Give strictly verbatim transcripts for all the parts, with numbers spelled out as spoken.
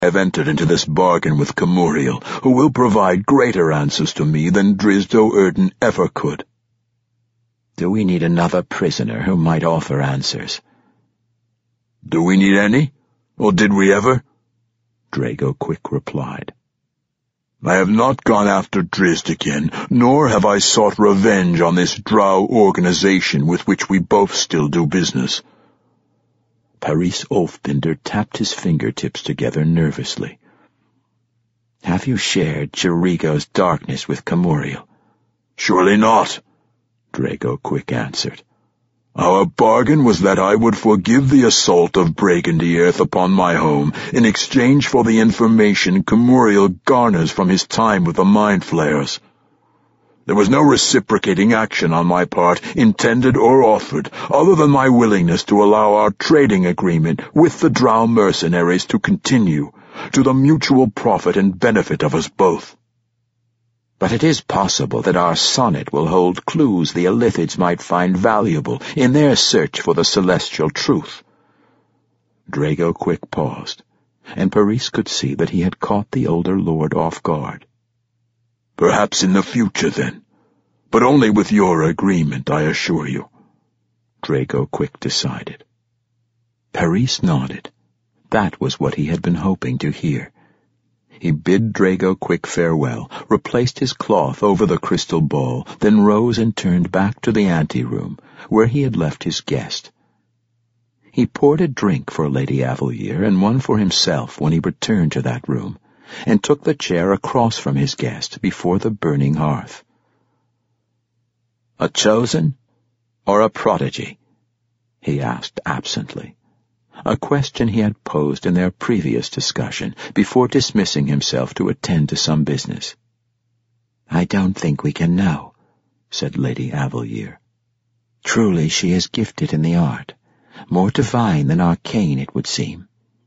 have entered into this bargain with Camuriel, who will provide greater answers to me than Drizzt Do'Urden ever could. Do we need another prisoner who might offer answers? Do we need any? Or did we ever? Drago Quick replied. I have not gone after Drizzt again, nor have I sought revenge on this drow organization with which we both still do business. Paris Ulfbinder tapped his fingertips together nervously. Have you shared Jerigo's darkness with Camuriel? Surely not, Drago Quick answered. Our bargain was that I would forgive the assault of Bragendieth upon my home in exchange for the information Camuriel garners from his time with the Mind Flayers. There was no reciprocating action on my part, intended or offered, other than my willingness to allow our trading agreement with the Drow mercenaries to continue, to the mutual profit and benefit of us both. But it is possible that our sonnet will hold clues the Illithids might find valuable in their search for the celestial truth. Drago Quick paused, and Paris could see that he had caught the older lord off guard. Perhaps in the future, then, but only with your agreement, I assure you, Drago Quick decided. Paris nodded. That was what he had been hoping to hear. He bid Drago Quick farewell, replaced his cloth over the crystal ball, then rose and turned back to the anteroom, where he had left his guest. He poured a drink for Lady Avalere and one for himself when he returned to that room, and took the chair across from his guest before the burning hearth. "A chosen or a prodigy?" he asked absently. A question he had posed in their previous discussion, before dismissing himself to attend to some business. "I don't think we can know," said Lady Avalere. "Truly she is gifted in the art, more divine than arcane, it would seem."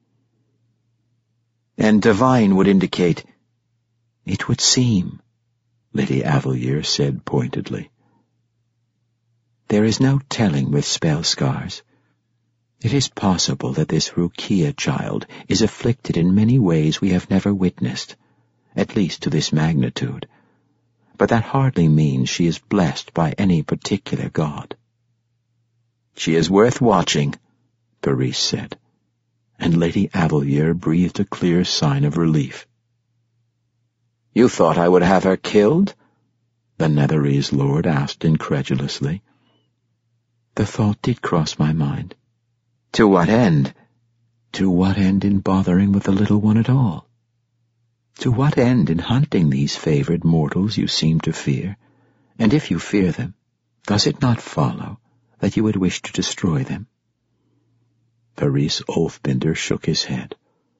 "And divine would indicate—" "It would seem," Lady Avalere said pointedly. "There is no telling with spell scars. It is possible that this Rukia child is afflicted in many ways we have never witnessed, at least to this magnitude, but that hardly means she is blessed by any particular god." "She is worth watching," Paris said, and Lady Avalere breathed a clear sign of relief. "You thought I would have her killed?" the Netherese lord asked incredulously. "The thought did cross my mind." "To what end?" "To what end in bothering with the little one at all? To what end in hunting these favored mortals you seem to fear? And if you fear them, does it not follow that you would wish to destroy them?" Paris Ulfbinder shook his head.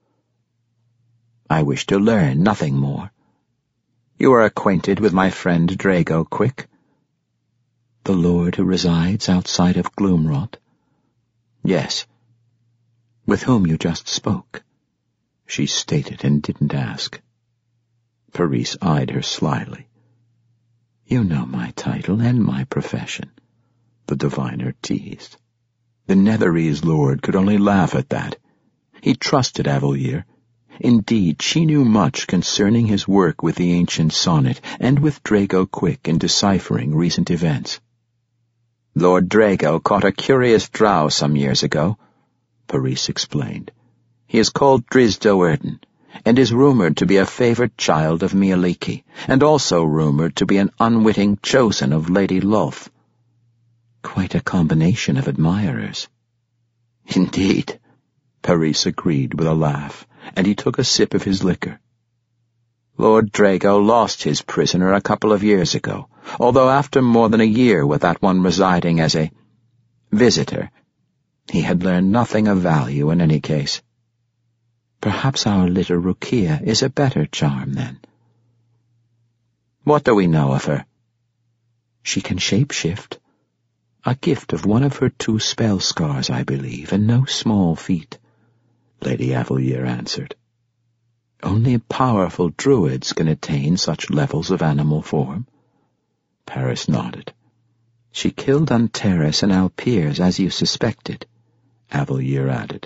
"I wish to learn, nothing more. You are acquainted with my friend Drago Quick?" "The lord who resides outside of Gloomrot?" "Yes." "With whom you just spoke?" She stated and didn't ask. Paris eyed her slyly. "You know my title and my profession," the diviner teased. The Netherese lord could only laugh at that. He trusted Avalere. Indeed, she knew much concerning his work with the ancient sonnet and with Drago Quick in deciphering recent events. "Lord Drago caught a curious drow some years ago," Paris explained. "He is called Drizzt Do'Urden, and is rumored to be a favored child of Mieliki, and also rumored to be an unwitting chosen of Lady Lolth." "Quite a combination of admirers." "Indeed," Paris agreed with a laugh, and he took a sip of his liquor. "Lord Drago lost his prisoner a couple of years ago, although after more than a year with that one residing as a visitor, he had learned nothing of value in any case." "Perhaps our little Rukia is a better charm, then." "What do we know of her?" "She can shape-shift. A gift of one of her two spell scars, I believe, and no small feat," Lady Avalere answered. "Only powerful druids can attain such levels of animal form." Paris nodded. "She killed Antares and Alpiers, as you suspected," Avalere added.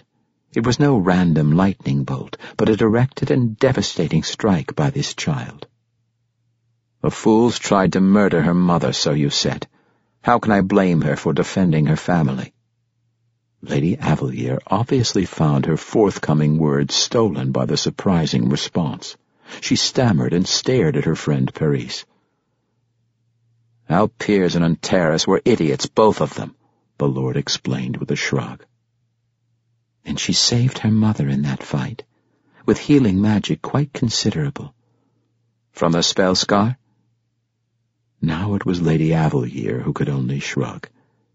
It was no random lightning bolt, but a directed and devastating strike by this child. The fools tried to murder her mother, so you said. How can I blame her for defending her family? Lady Avalliere obviously found her forthcoming words stolen by the surprising response. She stammered and stared at her friend Paris. Alpiers and Antares were idiots, both of them, the Lord explained with a shrug. And she saved her mother in that fight, with healing magic quite considerable. From the spell scar? Now it was Lady Avalliere who could only shrug.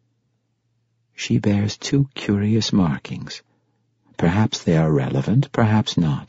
She bears two curious markings. Perhaps they are relevant, perhaps not.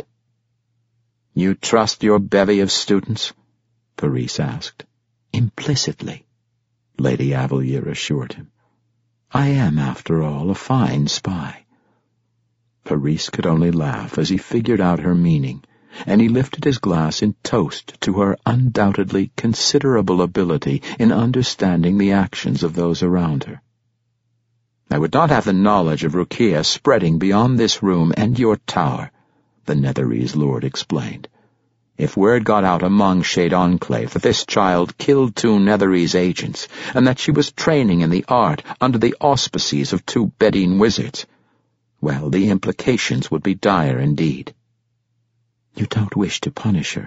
You trust your bevy of students? Paris asked. Implicitly, Lady Avalliere assured him. I am, after all, a fine spy. Paris could only laugh as he figured out her meaning, and he lifted his glass in toast to her undoubtedly considerable ability in understanding the actions of those around her. I would not have the knowledge of Rukia spreading beyond this room and your tower, the Netherese lord explained. If word got out among Shade Enclave that this child killed two Netherese agents, and that she was training in the art under the auspices of two Bedine wizards, well, the implications would be dire indeed. You don't wish to punish her?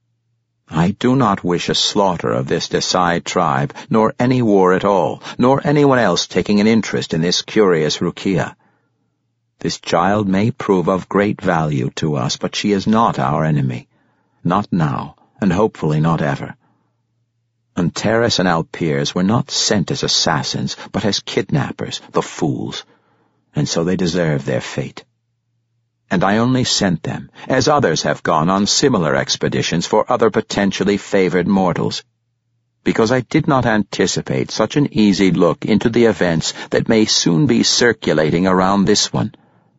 I do not wish a slaughter of this Desai tribe, nor any war at all, nor anyone else taking an interest in this curious Rukia. This child may prove of great value to us, but she is not our enemy. Not now, and hopefully not ever. Antares and Alpiers were not sent as assassins, but as kidnappers, the fools, and so they deserve their fate. And I only sent them, as others have gone on similar expeditions for other potentially favored mortals, because I did not anticipate such an easy look into the events that may soon be circulating around this one.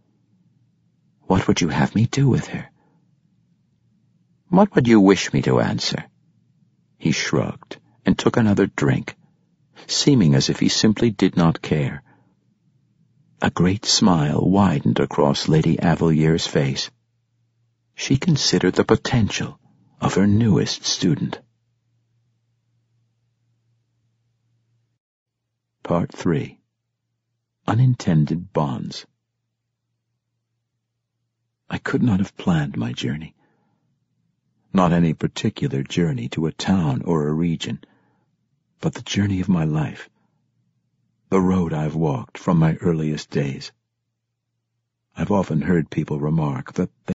What would you have me do with her? What would you wish me to answer? He shrugged and took another drink, seeming as if he simply did not care. A great smile widened across Lady Avalliere's face. She considered the potential of her newest student. Part three. Unintended Bonds. I could not have planned my journey. Not any particular journey to a town or a region, but the journey of my life. The road I've walked from my earliest days. I've often heard people remark that they